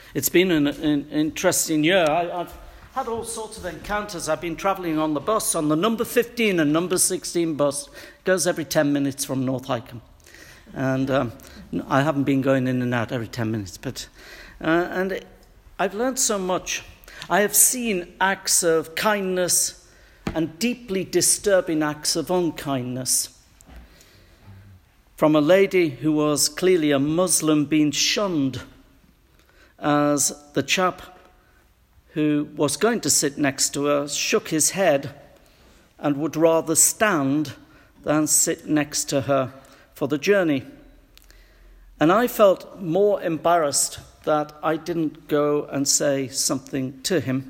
It's been an interesting year. I've had all sorts of encounters. I've been travelling on the bus, on the number 15 and number 16 bus. It goes every 10 minutes from North Hykeham. And I haven't been going in and out every 10 minutes. And I've learned so much. I have seen acts of kindness and deeply disturbing acts of unkindness. From a lady who was clearly a Muslim being shunned as the chap who was going to sit next to her shook his head and would rather stand than sit next to her for the journey. And I felt more embarrassed that I didn't go and say something to him.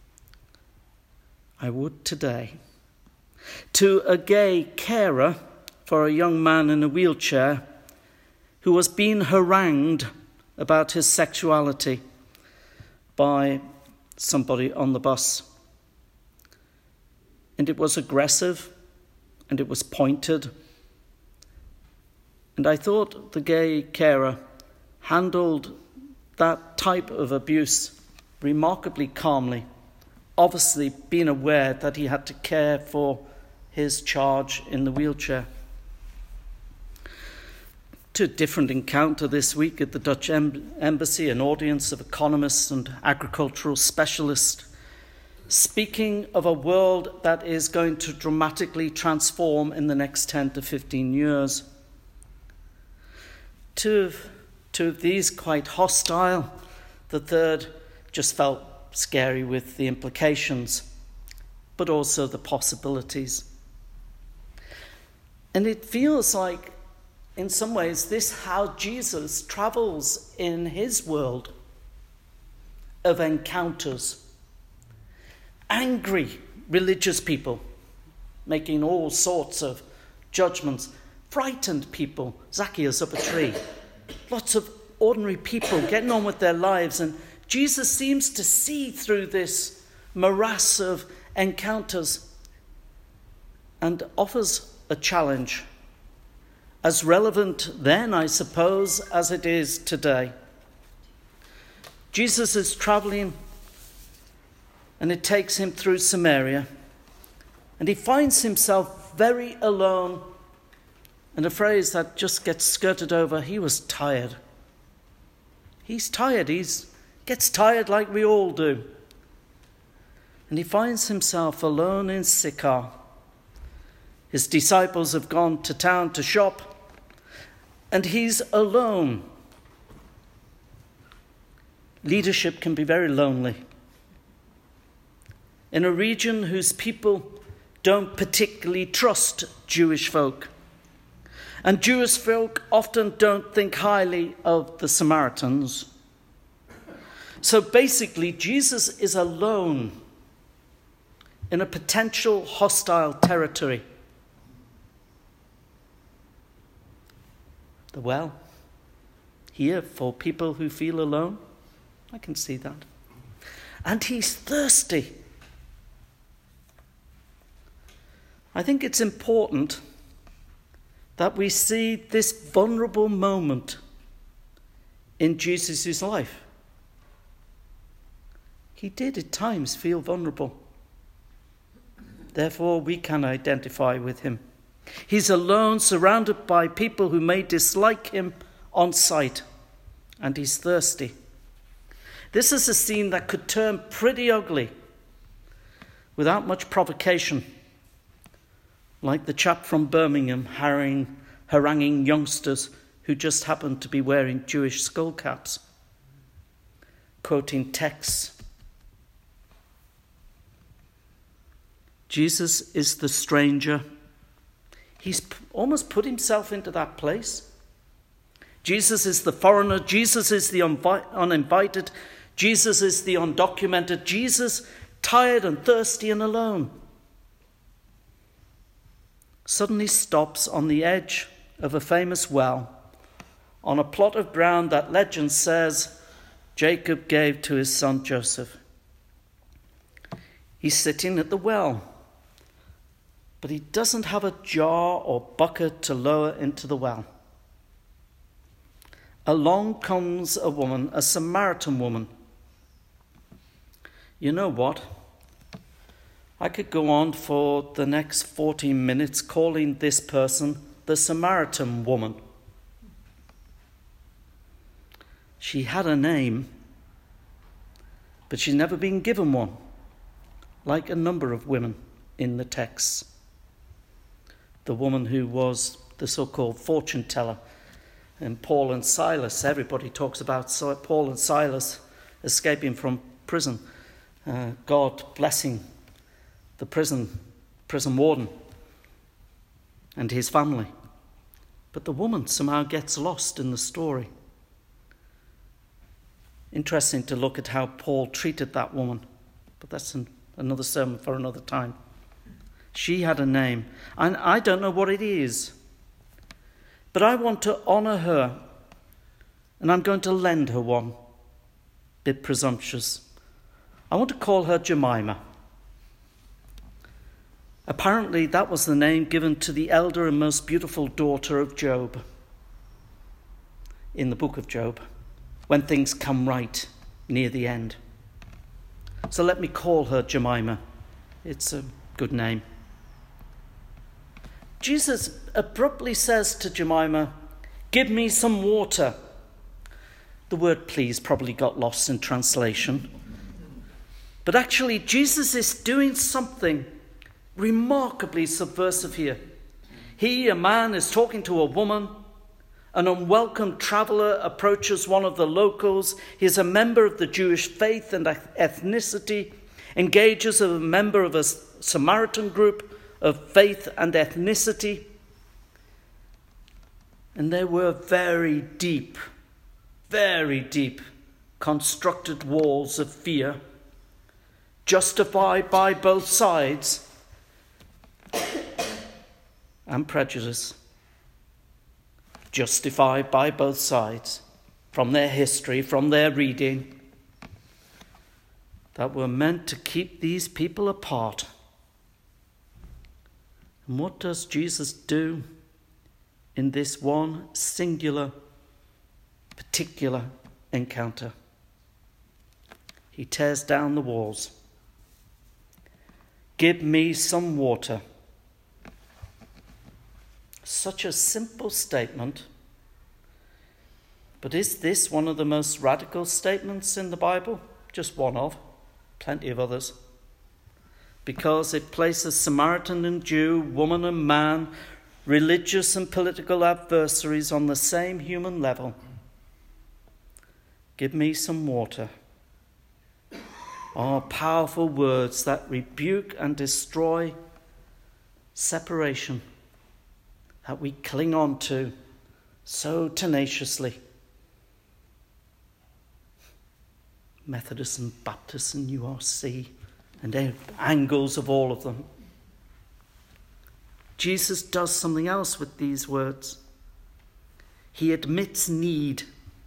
I would today. To a gay carer for a young man in a wheelchair who was being harangued about his sexuality by somebody on the bus. And it was aggressive and it was pointed. And I thought the gay carer handled that type of abuse remarkably calmly, obviously being aware that he had to care for his charge in the wheelchair. To a different encounter this week at the Dutch Embassy, an audience of economists and agricultural specialists, speaking of a world that is going to dramatically transform in the next 10 to 15 years. Two of these quite hostile. The third just felt scary with the implications, but also the possibilities. And it feels like, in some ways, this is how Jesus travels in his world of encounters. Angry religious people making all sorts of judgments. Frightened people, Zacchaeus up a tree. Lots of ordinary people getting on with their lives. And Jesus seems to see through this morass of encounters and offers a challenge. As relevant then, I suppose, as it is today. Jesus is travelling, and it takes him through Samaria, and he finds himself very alone, and a phrase that just gets skirted over, he was tired. He's tired, gets tired like we all do. And he finds himself alone in Sychar. His disciples have gone to town to shop, and he's alone. Leadership can be very lonely. In a region whose people don't particularly trust Jewish folk. And Jewish folk often don't think highly of the Samaritans. So basically, Jesus is alone in a potential hostile territory. The well, here for people who feel alone, I can see that. And he's thirsty. I think it's important that we see this vulnerable moment in Jesus' life. He did at times feel vulnerable. Therefore, we can identify with him. He's alone, surrounded by people who may dislike him on sight, and he's thirsty. This is a scene that could turn pretty ugly without much provocation, like the chap from Birmingham haranguing youngsters who just happened to be wearing Jewish skull caps, quoting texts. Jesus is the stranger. He's almost put himself into that place. Jesus is the foreigner. Jesus is the uninvited. Jesus is the undocumented. Jesus, tired and thirsty and alone, suddenly stops on the edge of a famous well on a plot of ground that legend says Jacob gave to his son Joseph. He's sitting at the well, but he doesn't have a jar or bucket to lower into the well. along comes a woman, a Samaritan woman. You know what? I could go on for the next 14 minutes calling this person the Samaritan woman. She had a name, but she's never been given one, like a number of women in the text. The woman who was the so-called fortune teller, and Paul and Silas. Everybody talks about Paul and Silas escaping from prison. God blessing the prison warden and his family. But the woman somehow gets lost in the story. Interesting to look at how Paul treated that woman, but that's another sermon for another time. She had a name, and I don't know what it is, but I want to honour her, and I'm going to lend her one. Bit presumptuous. I want to call her Jemima. Apparently, that was the name given to the elder and most beautiful daughter of Job in the book of Job, when things come right near the end. So let me call her Jemima. It's a good name. Jesus abruptly says to Jemima, "Give me some water." The word please probably got lost in translation. But actually, Jesus is doing something remarkably subversive here. He, a man, is talking to a woman. An unwelcome traveller approaches one of the locals. He is a member of the Jewish faith and ethnicity, engages as a member of a Samaritan group of faith and ethnicity. And there were very deep constructed walls of fear, justified by both sides, and prejudice, justified by both sides, from their history, from their reading, that were meant to keep these people apart. And what does Jesus do in this one singular, particular encounter? He tears down the walls. Give me some water. Such a simple statement. But is this one of the most radical statements in the Bible? Just one of, plenty of others. Because it places Samaritan and Jew, woman and man, religious and political adversaries on the same human level. Give me some water. Are powerful words that rebuke and destroy separation that we cling on to so tenaciously. Methodists and Baptists and URC and angles of all of them. Jesus does something else with these words. He admits need.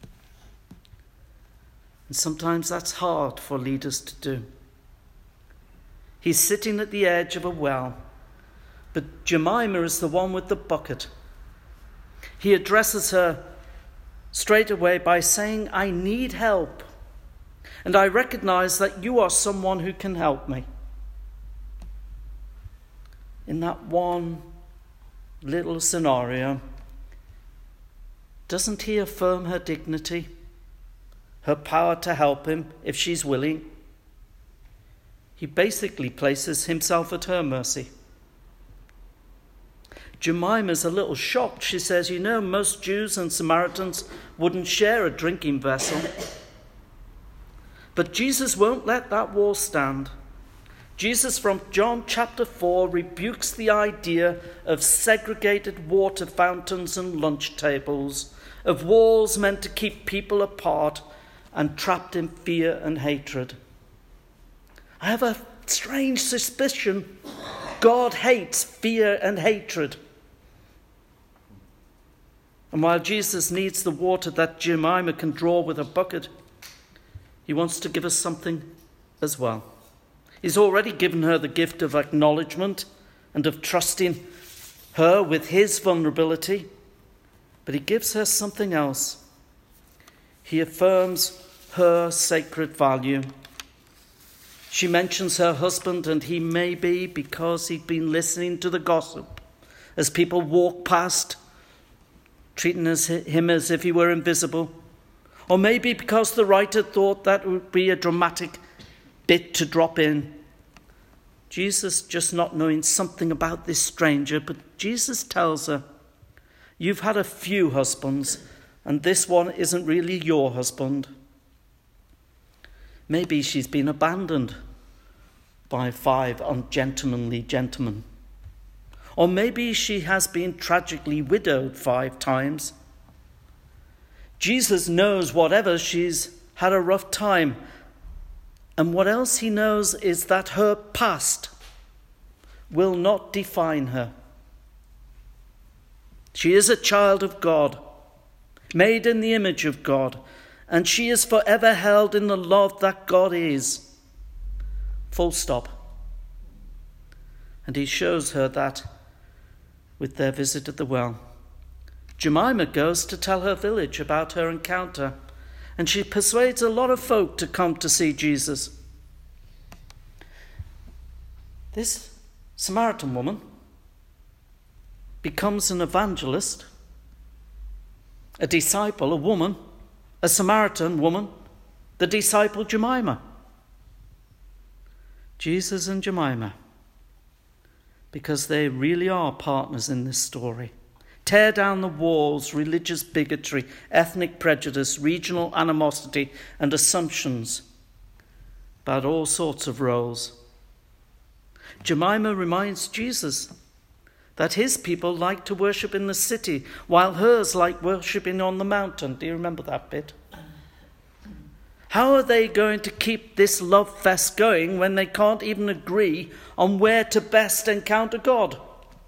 And sometimes that's hard for leaders to do. He's sitting at the edge of a well, but Jemima is the one with the bucket. He addresses her straight away by saying, "I need help, and I recognize that you are someone who can help me." In that one little scenario, doesn't he affirm her dignity, her power to help him if she's willing? He basically places himself at her mercy. Jemima's a little shocked. She says, most Jews and Samaritans wouldn't share a drinking vessel. But Jesus won't let that wall stand. Jesus from John chapter 4 rebukes the idea of segregated water fountains and lunch tables, of walls meant to keep people apart and trapped in fear and hatred. I have a strange suspicion God hates fear and hatred. And while Jesus needs the water that Jemima can draw with a bucket, he wants to give us something as well. He's already given her the gift of acknowledgement and of trusting her with his vulnerability, but he gives her something else. He affirms her sacred value. She mentions her husband, and he may be because he'd been listening to the gossip as people walk past, treating him as if he were invisible. Or maybe because the writer thought that would be a dramatic bit to drop in. Jesus just not knowing something about this stranger, but Jesus tells her, you've had a few husbands, and this one isn't really your husband. Maybe she's been abandoned by 5 ungentlemanly gentlemen. Or maybe she has been tragically widowed 5 times. Jesus knows whatever, she's had a rough time. And what else he knows is that her past will not define her. She is a child of God, made in the image of God, and she is forever held in the love that God is. Full stop. And he shows her that with their visit at the well. Jemima goes to tell her village about her encounter, and she persuades a lot of folk to come to see Jesus. This Samaritan woman becomes an evangelist, a disciple, a woman, a Samaritan woman, the disciple Jemima. Jesus and Jemima, because they really are partners in this story. Tear down the walls, religious bigotry, ethnic prejudice, regional animosity, and assumptions about all sorts of roles. Jemima reminds Jesus that his people like to worship in the city, while hers like worshipping on the mountain. Do you remember that bit? How are they going to keep this love fest going when they can't even agree on where to best encounter God?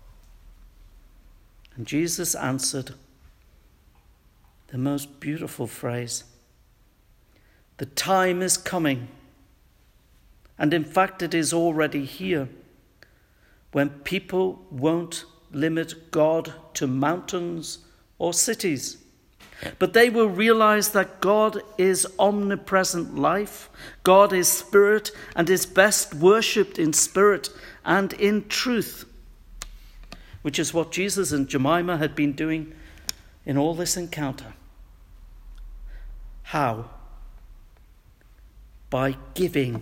And Jesus answered the most beautiful phrase. The time is coming, and in fact it is already here, when people won't limit God to mountains or cities, but they will realize that God is omnipresent life, God is spirit, and is best worshipped in spirit and in truth, which is what Jesus and Jemima had been doing in all this encounter. How? By giving.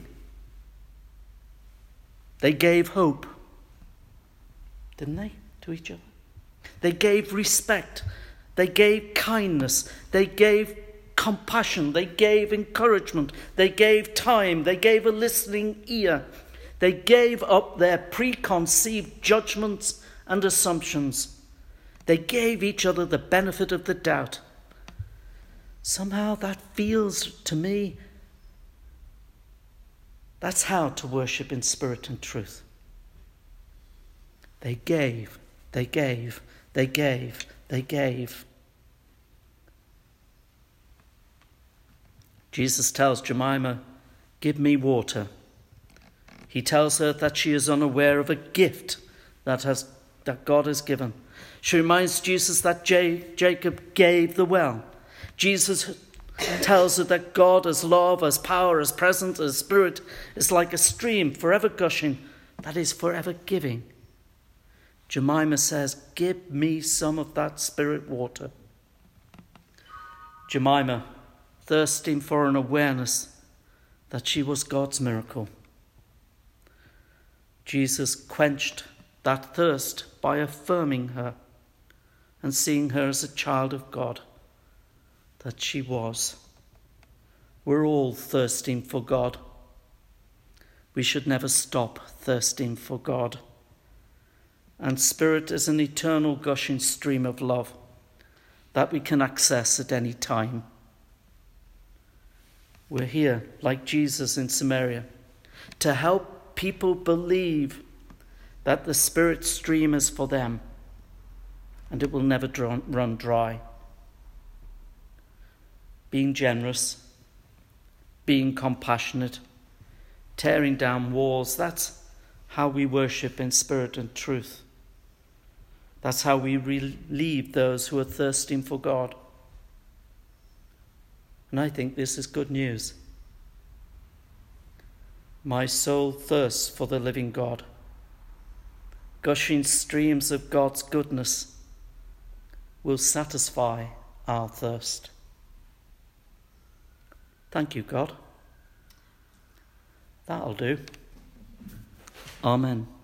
They gave hope, didn't they, to each other? They gave respect. They gave kindness. They gave compassion. They gave encouragement. They gave time. They gave a listening ear. They gave up their preconceived judgments and assumptions. They gave each other the benefit of the doubt. Somehow that feels to me, that's how to worship in spirit and truth. They gave, they gave, they gave, they gave. Jesus tells Jemima, give me water. He tells her that she is unaware of a gift that God has given. She reminds Jesus that Jacob gave the well. Jesus tells her that God as love, as power, as presence, as spirit is like a stream forever gushing, that is forever giving. Jemima says, give me some of that spirit water. Jemima, thirsting for an awareness that she was God's miracle. Jesus quenched that thirst by affirming her and seeing her as a child of God that she was. We're all thirsting for God. We should never stop thirsting for God. And spirit is an eternal gushing stream of love that we can access at any time. We're here, like Jesus in Samaria, to help people believe that the Spirit stream is for them and it will never run dry. Being generous, being compassionate, tearing down walls, that's how we worship in spirit and truth. That's how we relieve those who are thirsting for God. And I think this is good news. My soul thirsts for the living God. Gushing streams of God's goodness will satisfy our thirst. Thank you, God. That'll do. Amen.